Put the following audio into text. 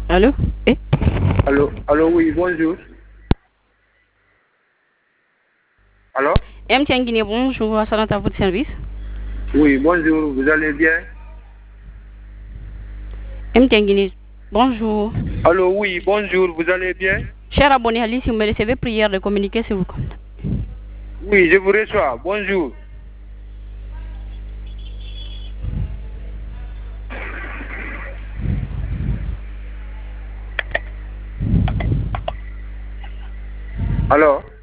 Allô? Eh? Allô, allô, oui, bonjour. Allô? MTN Guinée, bonjour, Assalant à votre service. Oui, bonjour, vous allez bien? MTN Guinée, bonjour. Allô, oui, bonjour, vous allez bien? Cher abonné Ali, si vous me recevez prière de communiquer sur vous compte. Oui, je vous reçois. Bonjour. Alors